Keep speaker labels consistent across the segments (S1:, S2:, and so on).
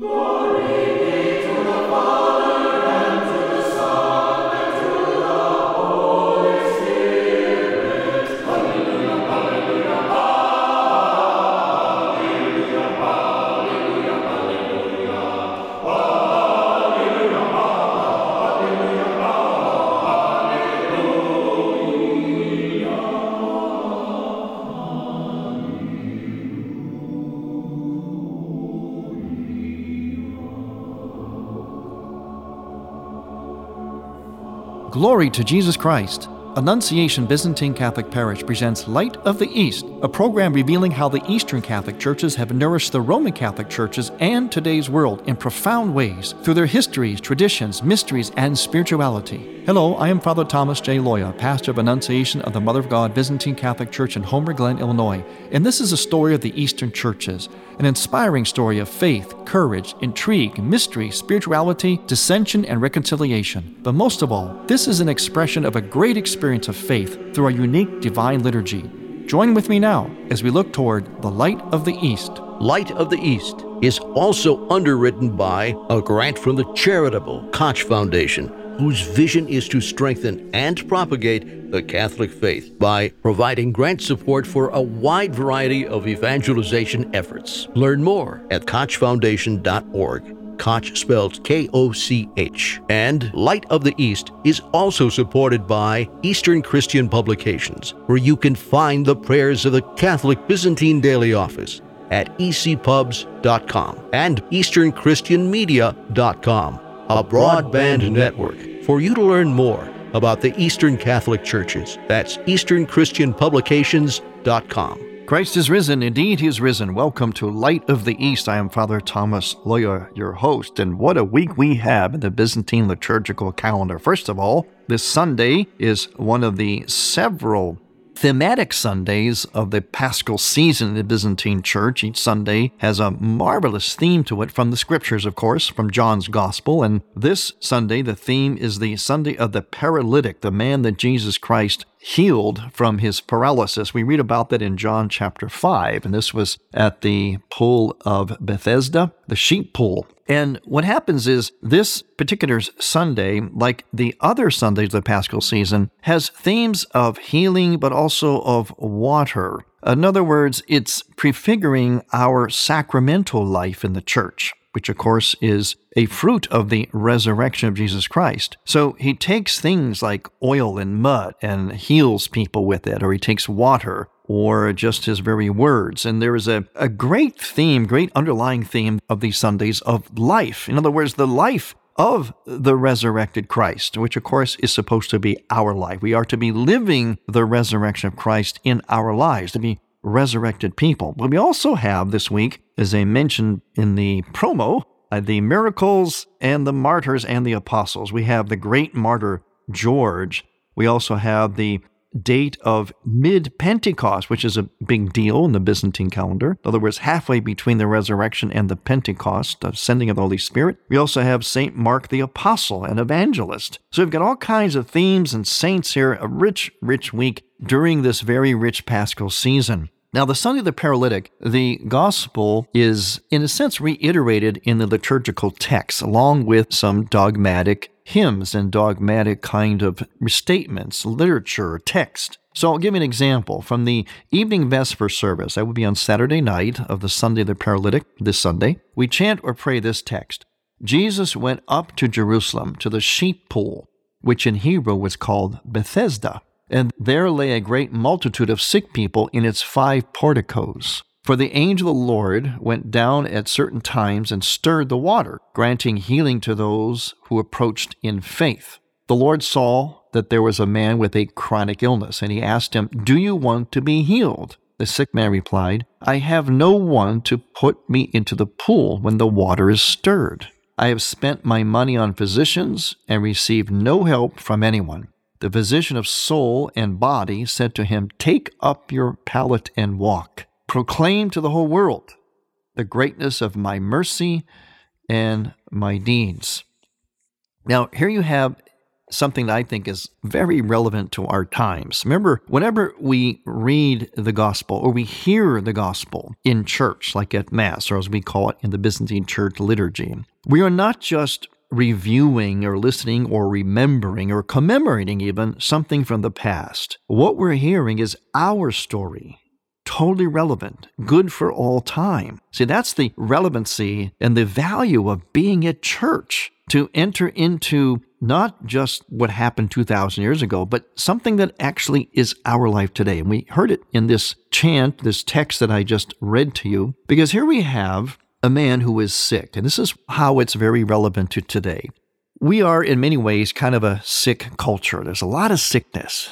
S1: Glory to Jesus Christ. Annunciation Byzantine Catholic Parish presents Light of the East, a program revealing how the Eastern Catholic Churches have nourished the Roman Catholic Churches and today's world in profound ways through their histories, traditions, mysteries, and spirituality. Hello, I am Father Thomas J. Loya, pastor of Annunciation of the Mother of God Byzantine Catholic Church in Homer Glen, Illinois, and this is a story of the Eastern Churches, an inspiring story of faith, courage, intrigue, mystery, spirituality, dissension, and reconciliation. But most of all, this is an expression of a great experience of faith through a unique divine liturgy. Join with me now as we look toward the Light of the East.
S2: Light of the East is also underwritten by a grant from the charitable Koch Foundation, whose vision is to strengthen and propagate the Catholic faith by providing grant support for a wide variety of evangelization efforts. Learn more at kochfoundation.org. Koch spelled K-O-C-H. And Light of the East is also supported by Eastern Christian Publications, where you can find the prayers of the Catholic Byzantine Daily Office at ecpubs.com and easternchristianmedia.com, a broadband network for you to learn more about the Eastern Catholic Churches. That's easternchristianpublications.com.
S1: Christ is risen. Indeed, he is risen. Welcome to Light of the East. I am Father Thomas Loya, your host. And what a week we have in the Byzantine liturgical calendar. First of all, this Sunday is one of the several thematic Sundays of the Paschal season in the Byzantine Church. Each Sunday has a marvelous theme to it from the Scriptures, of course, from John's Gospel. And this Sunday, the theme is the Sunday of the paralytic, the man that Jesus Christ healed from his paralysis. We read about that in John chapter 5, and this was at the pool of Bethesda, the sheep pool. And what happens is this particular Sunday, like the other Sundays of the Paschal season, has themes of healing, but also of water. In other words, it's prefiguring our sacramental life in the church, which of course is a fruit of the resurrection of Jesus Christ. So he takes things like oil and mud and heals people with it, or he takes water, or just his very words. And there is a great theme, great underlying theme of these Sundays of life. In other words, the life of the resurrected Christ, which of course is supposed to be our life. We are to be living the resurrection of Christ in our lives, to be resurrected people. But we also have this week, as I mentioned in the promo, the miracles and the martyrs and the apostles. We have the great martyr George. We also have the date of mid-Pentecost, which is a big deal in the Byzantine calendar. In other words, halfway between the resurrection and the Pentecost, the sending of the Holy Spirit. We also have St. Mark the Apostle and Evangelist. So we've got all kinds of themes and saints here, a rich, rich week during this very rich Paschal season. Now, the Sunday of the Paralytic, the Gospel is, in a sense, reiterated in the liturgical text, along with some dogmatic hymns and dogmatic kind of statements, literature, text. So I'll give you an example. From the evening Vesper service, that would be on Saturday night of the Sunday of the Paralytic, this Sunday, we chant or pray this text. Jesus went up to Jerusalem, to the sheep pool, which in Hebrew was called Bethesda. And there lay a great multitude of sick people in its 5 porticos. For the angel of the Lord went down at certain times and stirred the water, granting healing to those who approached in faith. The Lord saw that there was a man with a chronic illness, and he asked him, "Do you want to be healed?" The sick man replied, "I have no one to put me into the pool when the water is stirred. I have spent my money on physicians and received no help from anyone." The physician of soul and body said to him, "Take up your pallet and walk. Proclaim to the whole world the greatness of my mercy and my deeds." Now, here you have something that I think is very relevant to our times. Remember, whenever we read the gospel or we hear the gospel in church, like at Mass, or as we call it in the Byzantine Church liturgy, we are not just reviewing or listening or remembering or commemorating even something from the past. What we're hearing is our story. Totally relevant, good for all time. See, that's the relevancy and the value of being at church, to enter into not just what happened 2,000 years ago, but something that actually is our life today. And we heard it in this chant, this text that I just read to you, because here we have a man who is sick, and this is how it's very relevant to today. We are, in many ways, kind of a sick culture. There's a lot of sickness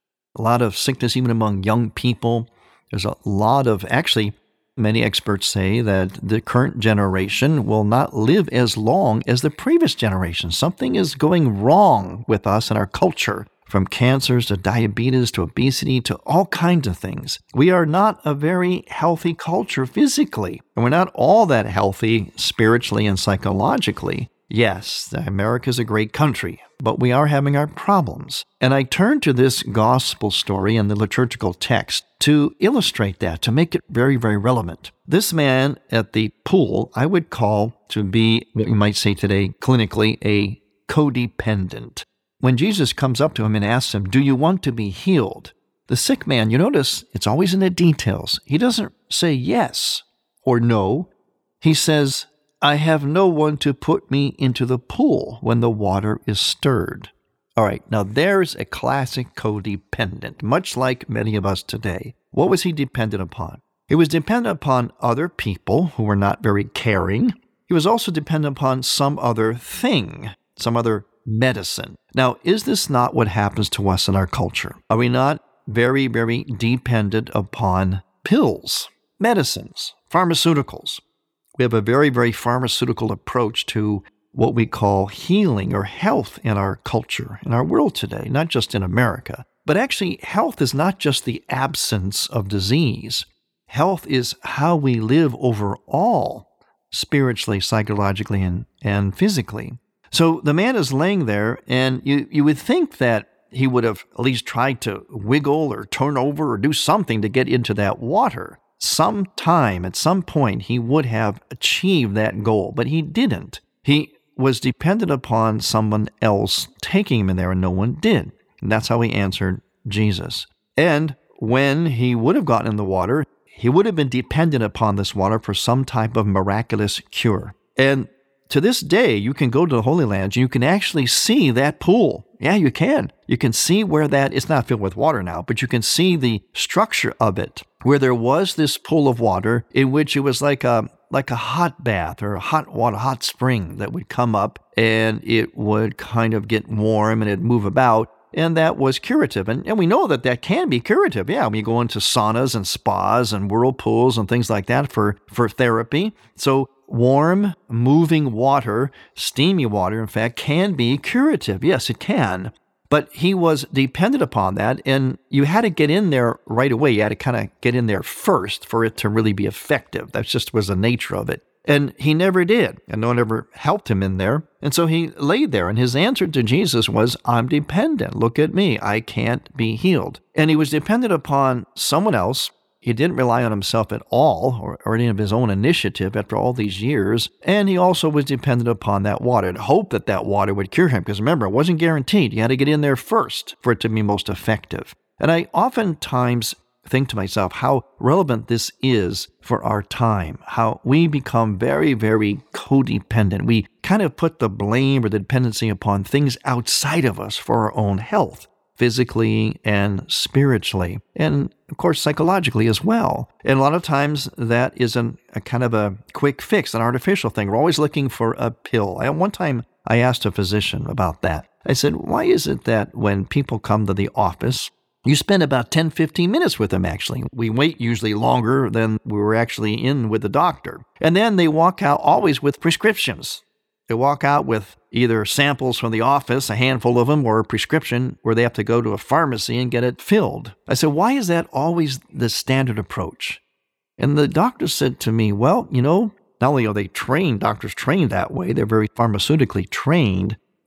S1: even among young people. There's a lot of, actually, many experts say that the current generation will not live as long as the previous generation. Something is going wrong with us and our culture, from cancers to diabetes to obesity to all kinds of things. We are not a very healthy culture physically, and we're not all that healthy spiritually and psychologically. Yes, America is a great country, but we are having our problems. And I turn to this gospel story and the liturgical text to illustrate that, to make it very, very relevant. This man at the pool, I would call to be what you might say today clinically a codependent. When Jesus comes up to him and asks him, "Do you want to be healed?" The sick man, you notice it's always in the details. He doesn't say yes or no. He says, "I have no one to put me into the pool when the water is stirred." All right, now there's a classic codependent, much like many of us today. What was he dependent upon? He was dependent upon other people who were not very caring. He was also dependent upon some other thing, some other medicine. Now, is this not what happens to us in our culture? Are we not very, very dependent upon pills, medicines, pharmaceuticals? We have a very, very pharmaceutical approach to what we call healing or health in our culture, in our world today, not just in America. But actually, health is not just the absence of disease. Health is how we live overall, spiritually, psychologically, and physically. So the man is laying there, and you would think that he would have at least tried to wiggle or turn over or do something to get into that water. Sometime, at some point, he would have achieved that goal, but he didn't. He was dependent upon someone else taking him in there, and no one did. And that's how he answered Jesus. And when he would have gotten in the water, he would have been dependent upon this water for some type of miraculous cure. And to this day, you can go to the Holy Land and you can actually see that pool. Yeah, you can. You can see where it's not filled with water now, but you can see the structure of it, where there was this pool of water in which it was like a hot bath or a hot spring that would come up, and it would kind of get warm and it'd move about. And that was curative. And we know that can be curative. Yeah, we go into saunas and spas and whirlpools and things like that for therapy. So warm, moving water, steamy water, in fact, can be curative. Yes, it can. But he was dependent upon that, and you had to get in there right away. You had to kind of get in there first for it to really be effective. That just was the nature of it. And he never did, and no one ever helped him in there. And so he laid there, and his answer to Jesus was, "I'm dependent. Look at me. I can't be healed." And he was dependent upon someone else. He didn't rely on himself at all, or any of his own initiative after all these years. And he also was dependent upon that water and hoped that water would cure him. Because remember, it wasn't guaranteed. You had to get in there first for it to be most effective. And I oftentimes think to myself how relevant this is for our time, how we become very, very codependent. We kind of put the blame or the dependency upon things outside of us for our own health, physically and spiritually, and of course psychologically as well. And a lot of times that is a kind of a quick fix, an artificial thing. We're always looking for a pill. One time I asked a physician about that. I said, why is it that when people come to the office, you spend about 10, 15 minutes with them, actually. We wait usually longer than we were actually in with the doctor. And then they walk out always with prescriptions. They walk out with either samples from the office, a handful of them, or a prescription where they have to go to a pharmacy and get it filled. I said, why is that always the standard approach? And the doctor said to me, well, not only are doctors trained that way, they're very pharmaceutically trained,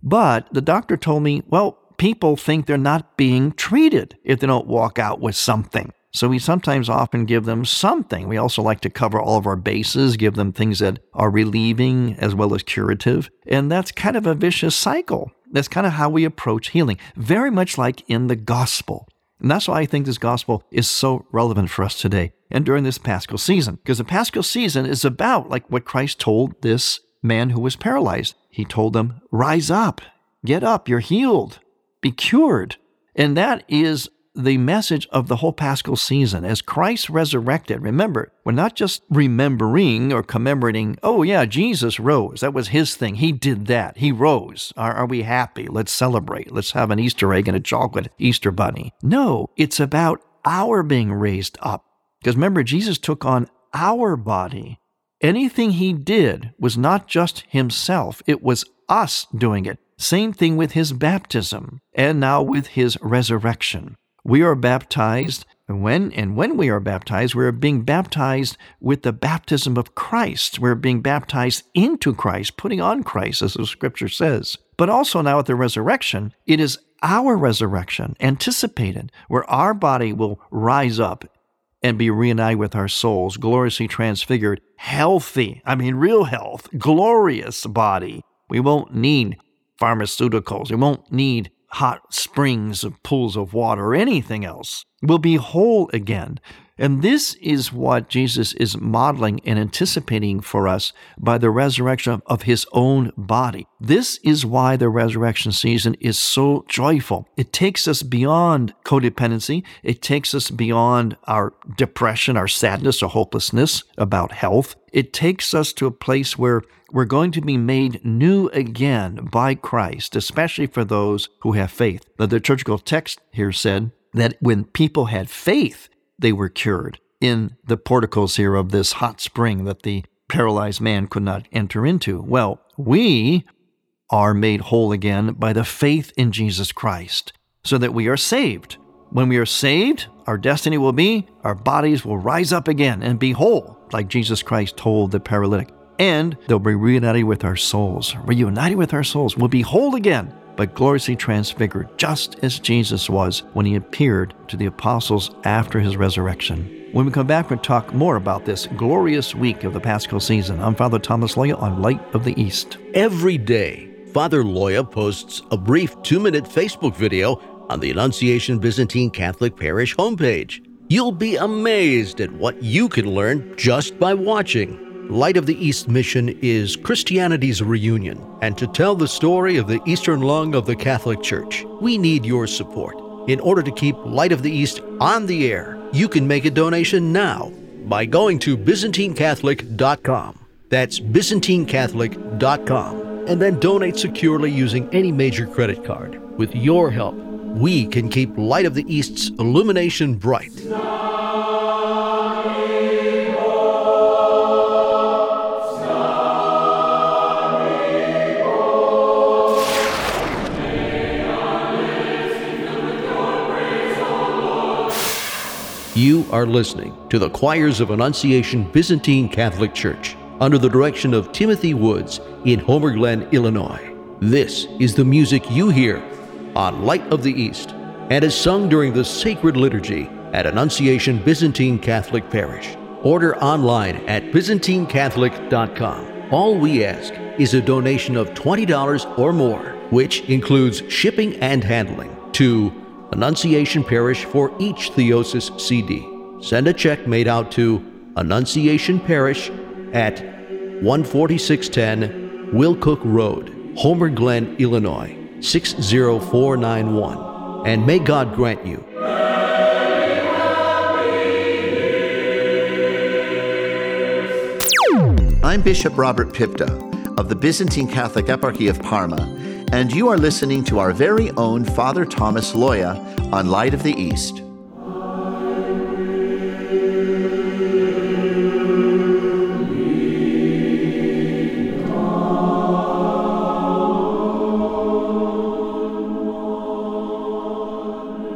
S1: But the doctor told me, well, people think they're not being treated if they don't walk out with something. So we sometimes often give them something. We also like to cover all of our bases, give them things that are relieving as well as curative. And that's kind of a vicious cycle. That's kind of how we approach healing, very much like in the gospel. And that's why I think this gospel is so relevant for us today and during this Paschal season. Because the Paschal season is about like what Christ told this man who was paralyzed. He told him, rise up, get up, you're healed, be cured. And that is the message of the whole Paschal season. As Christ resurrected, remember, we're not just remembering or commemorating, oh yeah, Jesus rose. That was his thing. He did that. He rose. Are we happy? Let's celebrate. Let's have an Easter egg and a chocolate Easter bunny. No, it's about our being raised up. Because remember, Jesus took on our body. Anything he did was not just himself. It was us doing it. Same thing with his baptism and now with his resurrection. We are baptized, and when we are baptized, we're being baptized with the baptism of Christ. We're being baptized into Christ, putting on Christ, as the scripture says. But also now at the resurrection, it is our resurrection, anticipated, where our body will rise up and be reunited with our souls, gloriously transfigured, healthy, real health, glorious body. We won't need pharmaceuticals. We won't need hot springs of pools of water or anything else. We'll be whole again. And this is what Jesus is modeling and anticipating for us by the resurrection of his own body. This is why the resurrection season is so joyful. It takes us beyond codependency. It takes us beyond our depression, our sadness, or hopelessness about health. It takes us to a place where we're going to be made new again by Christ, especially for those who have faith. Now, the liturgical text here said that when people had faith, they were cured in the porticos here of this hot spring that the paralyzed man could not enter into. Well, we are made whole again by the faith in Jesus Christ, so that we are saved. When we are saved, our destiny will be, our bodies will rise up again and be whole, like Jesus Christ told the paralytic. And they'll be reunited with our souls. Reunited with our souls. We'll be whole again, but gloriously transfigured, just as Jesus was when he appeared to the apostles after his resurrection. When we come back, we'll talk more about this glorious week of the Paschal season. I'm Father Thomas Loya on Light of the East.
S2: Every day, Father Loya posts a brief 2-minute Facebook video on the Annunciation Byzantine Catholic Parish homepage. You'll be amazed at what you can learn just by watching. Light of the East mission is Christianity's reunion, and to tell the story of the Eastern lung of the Catholic Church, we need your support. In order to keep Light of the East on the air, you can make a donation now by going to ByzantineCatholic.com. That's ByzantineCatholic.com, and then donate securely using any major credit card. With your help, we can keep Light of the East's illumination bright. You are listening to the Choirs of Annunciation Byzantine Catholic Church under the direction of Timothy Woods in Homer Glen, Illinois. This is the music you hear on Light of the East and is sung during the sacred liturgy at Annunciation Byzantine Catholic Parish. Order online at ByzantineCatholic.com. All we ask is a donation of $20 or more, which includes shipping and handling to Annunciation Parish for each Theosis CD. Send a check made out to Annunciation Parish at 14610 Wilcook Road, Homer Glen, Illinois, 60491. And may God grant you.
S3: I'm Bishop Robert Pipta of the Byzantine Catholic Eparchy of Parma, and you are listening to our very own Father Thomas Loya on Light of the East.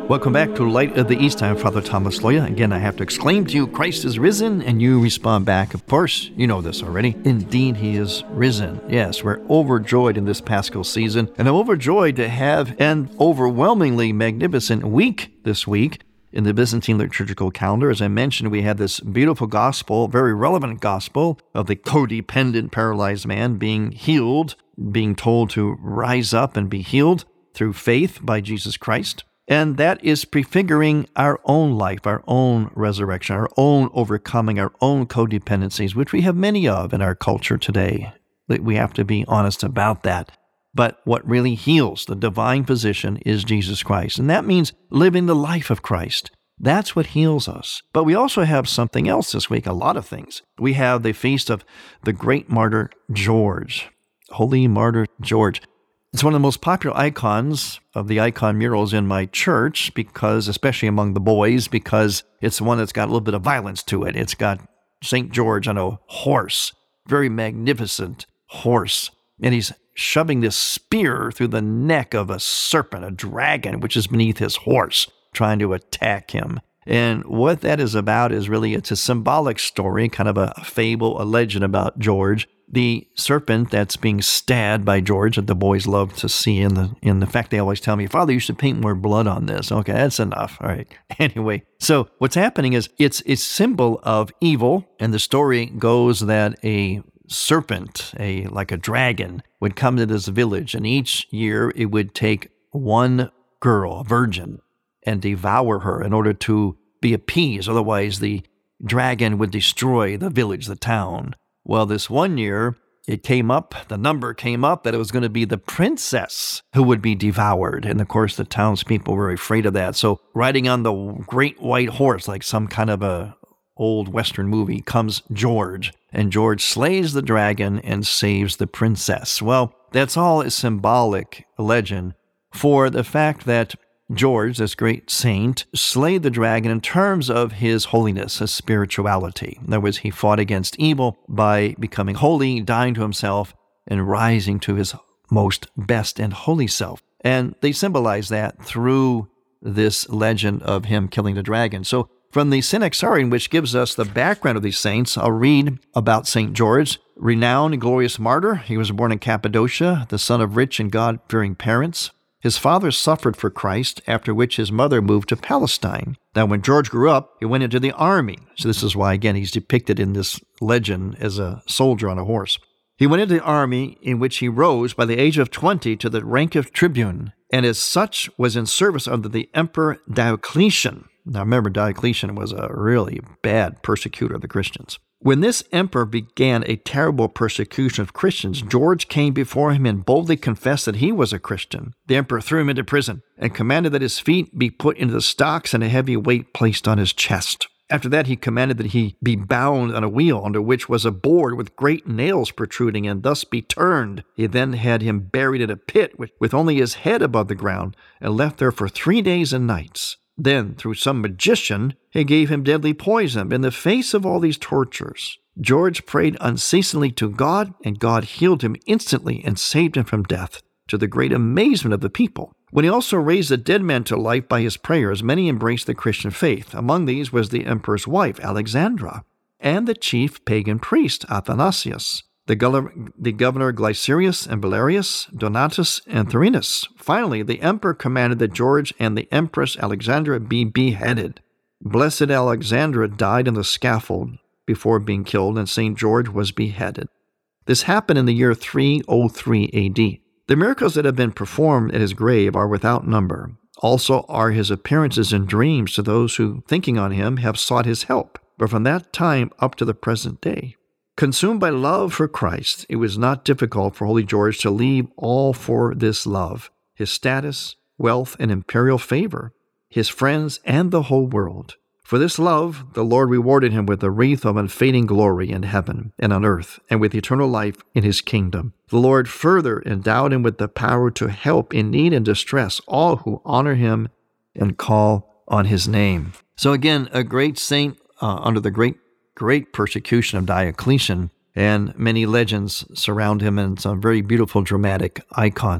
S1: Welcome back to Light of the East. I'm Father Thomas Loya. Again, I have to exclaim to you, Christ is risen, and you respond back. Of course, you know this already. Indeed, he is risen. Yes, we're overjoyed in this Paschal season, and I'm overjoyed to have an overwhelmingly magnificent week this week in the Byzantine liturgical calendar. As I mentioned, we had this beautiful gospel, very relevant gospel of the codependent paralyzed man being healed, being told to rise up and be healed through faith by Jesus Christ. And that is prefiguring our own life, our own resurrection, our own overcoming, our own codependencies, which we have many of in our culture today. We have to be honest about that. But what really heals the divine physician is Jesus Christ. And that means living the life of Christ. That's what heals us. But we also have something else this week, a lot of things. We have the feast of the great martyr George, Holy Martyr George. It's one of the most popular icons of the icon murals in my church, because, especially among the boys, because it's the one that's got a little bit of violence to it. It's got St. George on a horse, very magnificent horse, and he's shoving this spear through the neck of a serpent, a dragon, which is beneath his horse, trying to attack him. And what that is about is really, it's a symbolic story, kind of a fable, a legend about George. The serpent that's being stabbed by George that the boys love to see. In the fact, they always tell me, Father, you should paint more blood on this. Okay, that's enough. All right. Anyway, so what's happening is it's symbol of evil, and the story goes that a serpent, like a dragon, would come to this village, and each year it would take one girl, a virgin, and devour her in order to be appeased. Otherwise, the dragon would destroy the village, the town. Well, this one year, the number came up that it was going to be the princess who would be devoured. And of course, the townspeople were afraid of that. So riding on the great white horse, like some kind of a old Western movie, comes George. And George slays the dragon and saves the princess. Well, that's all a symbolic legend for the fact that George, this great saint, slayed the dragon in terms of his holiness, his spirituality. In other words, he fought against evil by becoming holy, dying to himself, and rising to his most best and holy self. And they symbolize that through this legend of him killing the dragon. So from the Synaxarion, which gives us the background of these saints, I'll read about St. George, renowned and glorious martyr. He was born in Cappadocia, the son of rich and God-fearing parents. His father suffered for Christ, after which his mother moved to Palestine. Now, when George grew up, he went into the army. So this is why, again, he's depicted in this legend as a soldier on a horse. He went into the army, in which he rose by the age of 20 to the rank of tribune, and as such was in service under the Emperor Diocletian. Now, remember, Diocletian was a really bad persecutor of the Christians. When this emperor began a terrible persecution of Christians, George came before him and boldly confessed that he was a Christian. The emperor threw him into prison and commanded that his feet be put into the stocks and a heavy weight placed on his chest. After that, he commanded that he be bound on a wheel under which was a board with great nails protruding, and thus be turned. He then had him buried in a pit with only his head above the ground, and left there for 3 days and nights. Then, through some magician, he gave him deadly poison. In the face of all these tortures, George prayed unceasingly to God, and God healed him instantly and saved him from death, to the great amazement of the people. When he also raised a dead man to life by his prayers, many embraced the Christian faith. Among these was the emperor's wife, Alexandra, and the chief pagan priest, Athanasius, the governor Glycerius and Valerius, Donatus and Thurinus. Finally, the emperor commanded that George and the empress Alexandra be beheaded. Blessed Alexandra died on the scaffold before being killed, and St. George was beheaded. This happened in the year 303 A.D. The miracles that have been performed at his grave are without number. Also are his appearances in dreams to those who, thinking on him, have sought his help, but from that time up to the present day. Consumed by love for Christ, it was not difficult for Holy George to leave all for this love, his status, wealth, and imperial favor, his friends, and the whole world. For this love, the Lord rewarded him with a wreath of unfading glory in heaven and on earth, and with eternal life in his kingdom. The Lord further endowed him with the power to help in need and distress all who honor him and call on his name. So again, a great saint under the great persecution of Diocletian, and many legends surround him and some very beautiful dramatic icons.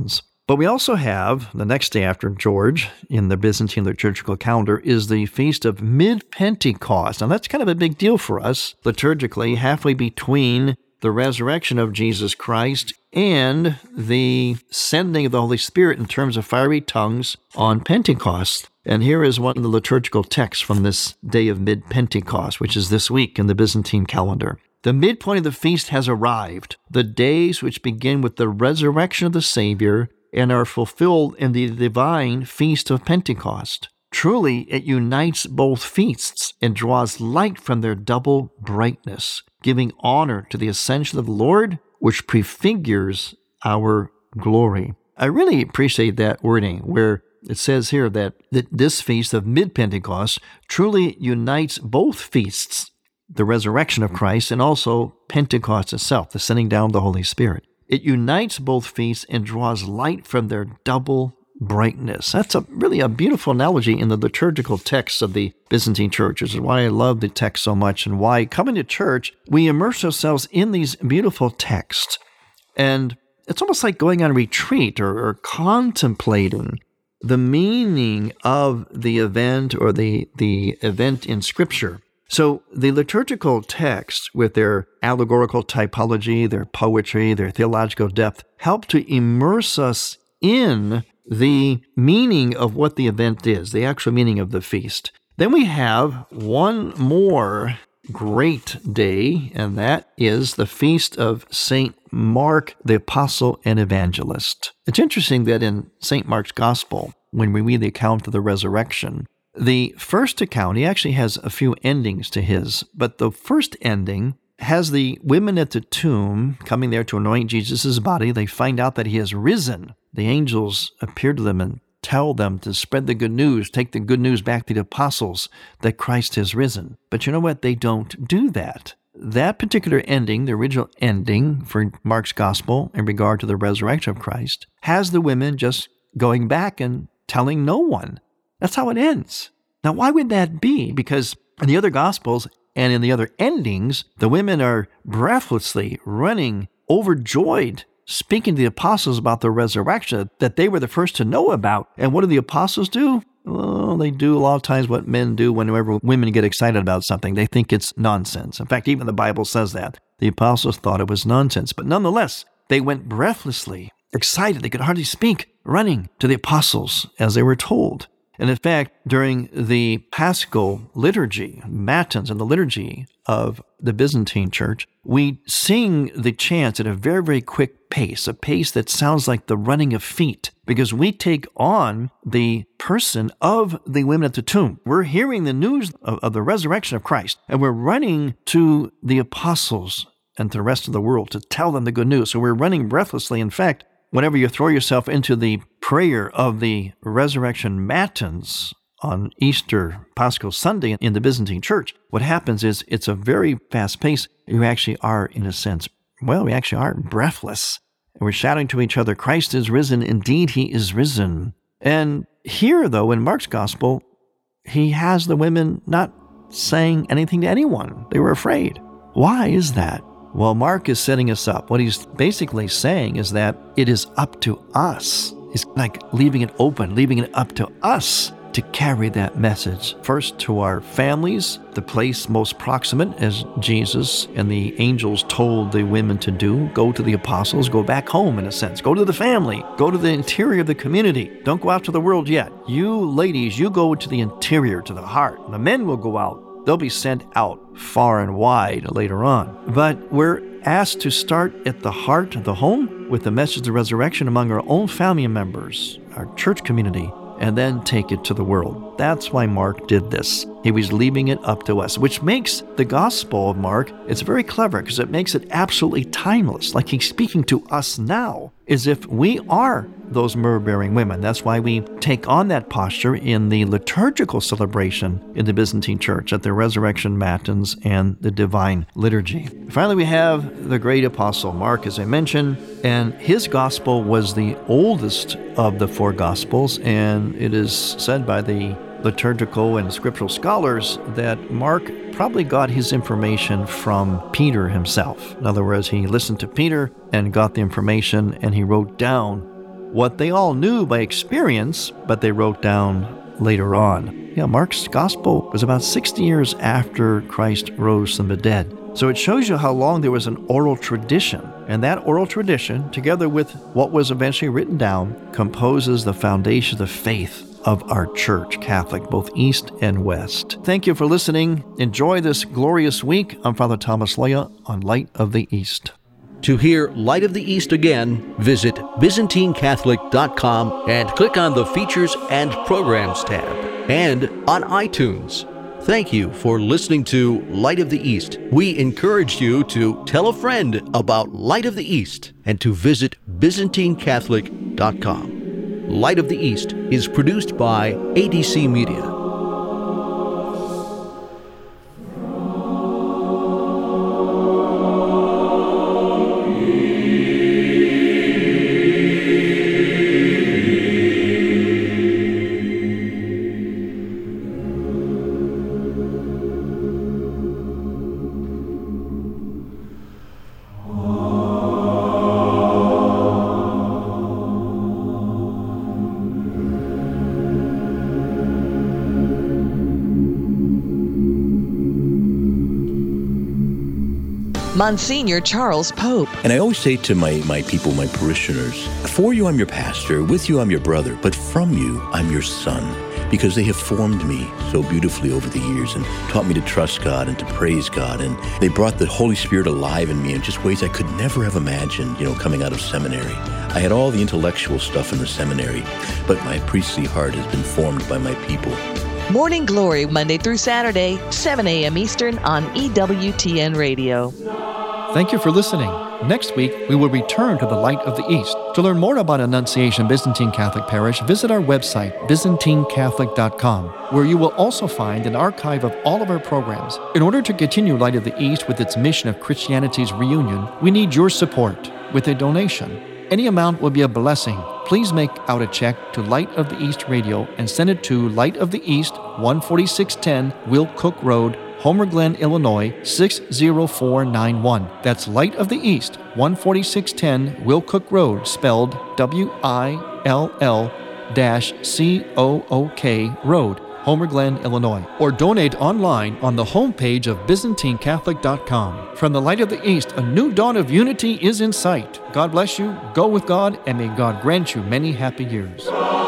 S1: But we also have, the next day after George, in the Byzantine liturgical calendar, is the Feast of Mid-Pentecost. Now, that's kind of a big deal for us, liturgically, halfway between the resurrection of Jesus Christ and the sending of the Holy Spirit in terms of fiery tongues on Pentecost. And here is one of the liturgical texts from this day of Mid-Pentecost, which is this week in the Byzantine calendar. The midpoint of the feast has arrived, the days which begin with the resurrection of the Savior and are fulfilled in the divine Feast of Pentecost. Truly, it unites both feasts and draws light from their double brightness, giving honor to the ascension of the Lord, which prefigures our glory. I really appreciate that wording where it says here that this feast of Mid-Pentecost truly unites both feasts, the resurrection of Christ and also Pentecost itself, the sending down of the Holy Spirit. It unites both feasts and draws light from their double brightness. That's really a beautiful analogy in the liturgical texts of the Byzantine church, which is why I love the text so much and why coming to church, we immerse ourselves in these beautiful texts. And it's almost like going on retreat or contemplating the meaning of the event or the event in Scripture. So the liturgical texts, with their allegorical typology, their poetry, their theological depth, help to immerse us in the meaning of what the event is, the actual meaning of the feast. Then we have one more great day, and that is the feast of St. Mark, the Apostle and Evangelist. It's interesting that in St. Mark's Gospel, when we read the account of the resurrection, the first account, he actually has a few endings to his, but the first ending has the women at the tomb coming there to anoint Jesus' body. They find out that he has risen. The angels appear to them and tell them to spread the good news, take the good news back to the apostles that Christ has risen. But you know what? They don't do that. That particular ending, the original ending for Mark's Gospel in regard to the resurrection of Christ, has the women just going back and telling no one. That's how it ends. Now, why would that be? Because in the other Gospels and in the other endings, the women are breathlessly running, overjoyed, speaking to the apostles about the resurrection that they were the first to know about. And what do the apostles do? Well, they do a lot of times what men do whenever women get excited about something. They think it's nonsense. In fact, even the Bible says that. The apostles thought it was nonsense. But nonetheless, they went breathlessly, excited. They could hardly speak, running to the apostles as they were told. And in fact, during the Paschal liturgy, Matins and the liturgy of the Byzantine church, we sing the chants at a very, very quick pace, a pace that sounds like the running of feet, because we take on the person of the women at the tomb. We're hearing the news of the resurrection of Christ, and we're running to the apostles and to the rest of the world to tell them the good news. So we're running breathlessly. In fact, whenever you throw yourself into the prayer of the resurrection matins on Easter Paschal Sunday in the Byzantine church, what happens is it's a very fast pace. You actually are, in a sense, we actually are breathless. And we're shouting to each other, Christ is risen. Indeed, he is risen. And here, though, in Mark's Gospel, he has the women not saying anything to anyone. They were afraid. Why is that? Well, Mark is setting us up. What he's basically saying is that it is up to us. It's like leaving it open, leaving it up to us to carry that message. First to our families, the place most proximate, as Jesus and the angels told the women to do. Go to the apostles, go back home in a sense. Go to the family, go to the interior of the community. Don't go out to the world yet. You ladies, you go to the interior, to the heart. The men will go out. They'll be sent out far and wide later on. But we're asked to start at the heart of the home with the message of the resurrection among our own family members, our church community, and then take it to the world. That's why Mark did this. He was leaving it up to us, which makes the Gospel of Mark, it's very clever because it makes it absolutely timeless, like he's speaking to us now, as if we are those myrrh-bearing women. That's why we take on that posture in the liturgical celebration in the Byzantine church at the resurrection matins and the divine liturgy. Finally, we have the great apostle Mark, as I mentioned, and his gospel was the oldest of the four gospels, and it is said by the liturgical and scriptural scholars that Mark probably got his information from Peter himself. In other words, he listened to Peter and got the information, and he wrote down what they all knew by experience, but they wrote down later on. Mark's gospel was about 60 years after Christ rose from the dead. So it shows you how long there was an oral tradition. And that oral tradition, together with what was eventually written down, composes the foundation of the faith of our church, Catholic, both East and West. Thank you for listening. Enjoy this glorious week. I'm Father Thomas Loya on Light of the East.
S2: To hear Light of the East again, visit ByzantineCatholic.com and click on the Features and Programs tab, and on iTunes. Thank you for listening to Light of the East. We encourage you to tell a friend about Light of the East and to visit ByzantineCatholic.com. Light of the East is produced by ADC Media.
S4: Monsignor Charles Pope.
S5: And I always say to my people, my parishioners, for you I'm your pastor, with you I'm your brother, but from you I'm your son, because they have formed me so beautifully over the years and taught me to trust God and to praise God. And they brought the Holy Spirit alive in me in just ways I could never have imagined, coming out of seminary. I had all the intellectual stuff in the seminary, but my priestly heart has been formed by my people.
S4: Morning Glory, Monday through Saturday, 7 a.m. Eastern on EWTN Radio.
S1: Thank you for listening. Next week, we will return to the Light of the East. To learn more about Annunciation Byzantine Catholic Parish, visit our website, ByzantineCatholic.com, where you will also find an archive of all of our programs. In order to continue Light of the East with its mission of Christianity's reunion, we need your support with a donation. Any amount will be a blessing. Please make out a check to Light of the East Radio and send it to Light of the East, 14610 Will Cook Road, Homer Glen, Illinois, 60491. That's Light of the East, 14610 Will Cook Road, spelled WILL-COOK Road, Homer Glen, Illinois. Or donate online on the homepage of ByzantineCatholic.com. From the Light of the East, a new dawn of unity is in sight. God bless you, go with God, and may God grant you many happy years.